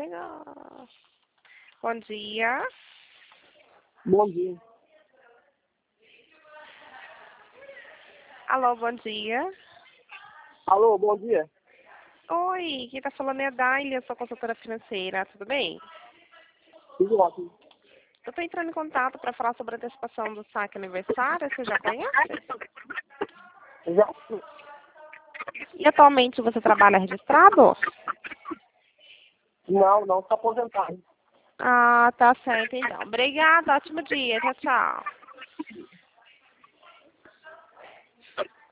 pegou. Bom dia. Bom dia. Alô, bom dia. Alô, bom dia. Oi, quem tá falando é a Dália, sou consultora financeira, tudo bem? Tudo ótimo. Eu tô entrando em contato para falar sobre a antecipação do saque aniversário, você já conhece? Já? E atualmente você trabalha registrado? Não, está aposentado. Ah, tá certo então. Obrigada, ótimo dia, tchau, tchau.